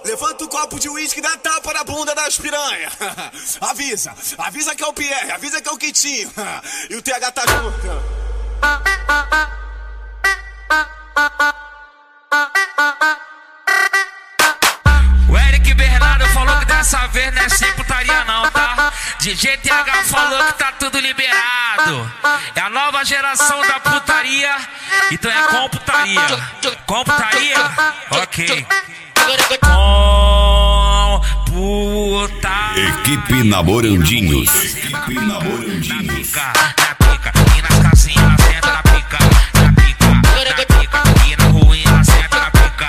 Levanta o copo de uísque e dá tapa na bunda das piranha. Avisa que é o Pierre, avisa que é o Quitinho. E o TH tá junto. O Eric Bernardo falou que dessa vez não é sem putaria não, tá? DJ TH falou que tá tudo liberado. É a nova geração da putaria, então é com putaria. Com putaria? Ok. Com putaria. Equipe Namorandinhos. Equipe Namorandinhos. Na pica, e nas casinhas ela senta na pica. Na pica, e na rua ela senta na pica.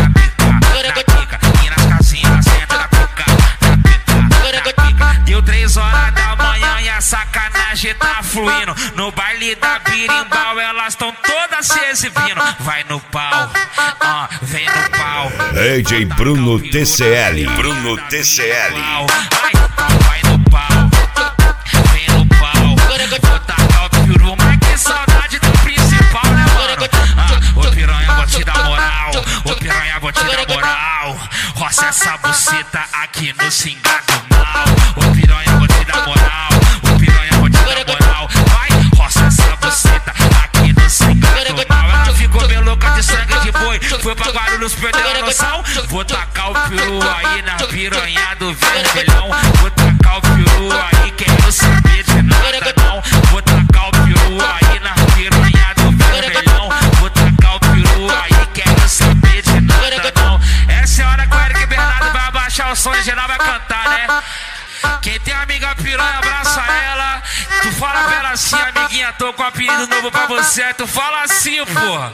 Na pica, e nas casinhas ela senta na pica. Na pica. Deu 3 horas da manhã e a sacanagem tá fluindo. No baile da birimbau elas tão todas se exibindo. Vai no pau, vem no pau. DJ Bruno TCL. Bruno TCL. Vai no pau, vem no pau. Vou tacar o peru, mas que saudade do principal, né, mano? Ô piranha, vou te dar moral. Ô piranha, vou te dar moral. Roça essa buceta aqui no cingado mal. Ô piranha, vou te dar moral. Ô piranha, vou te dar moral. Vai, roça essa buceta aqui no cingado mal. Ela ficou bem louca de sangue de boi. Foi pra Guarulhos, perdeu a noção. Vou tacar o peru aí na piranha do vermelhão. Vou tacar o peru aí, quero saber de nada não. Vou tacar o peru aí na piranha do vermelhão. Vou tacar o peru aí, quero saber de nada não. Essa é a hora que o Eric Bernardo vai abaixar o som e geral vai cantar, né? Quem tem amiga piranha, abraça ela. Tu fala pra ela assim, amiguinha, tô com um apelido novo pra você. Tu fala assim, porra.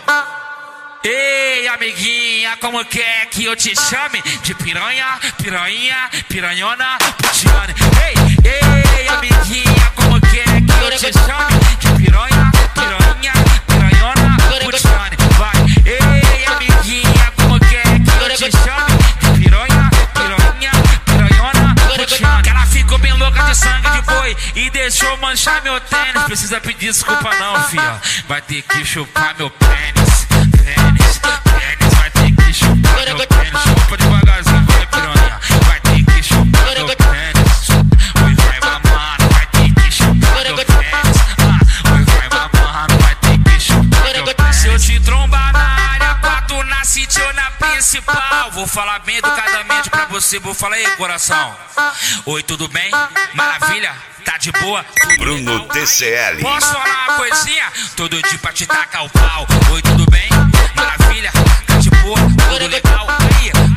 Ei, amiguinha, como quer que eu te chame? De piranha, piranha, piranhona, putiane. Ei, amiguinha, como quer que eu te chame? De piranha, piranha, piranhona, putiane. Vai, ei, amiguinha, como quer que eu te chame? De piranha, piranha, piranhona, putiane. Ela ficou bem louca de sangue de boi e deixou manchar meu tênis. Precisa pedir desculpa não, filha. Vai ter que chupar meu pênis. Pênis, vai ter que chupar meu pênis. Chupa devagarzinho, vai piranha. Vai ter que chupar meu pênis. Oi, vai mamando, vai ter que chupar meu pênis. Oi, vai mamando, vai ter que chupar meu pênis. Se eu te trombar na área 4, na City ou na principal, vou falar bem educadamente pra você, vou falar aí, coração. Oi, tudo bem? Maravilha? Tá de boa? Bruno TCL. Posso falar uma coisinha? Tô doidinho pra te tacar o pau. Oi, tudo bem? Maravilha? Tá de boa? Tudo legal? Aí,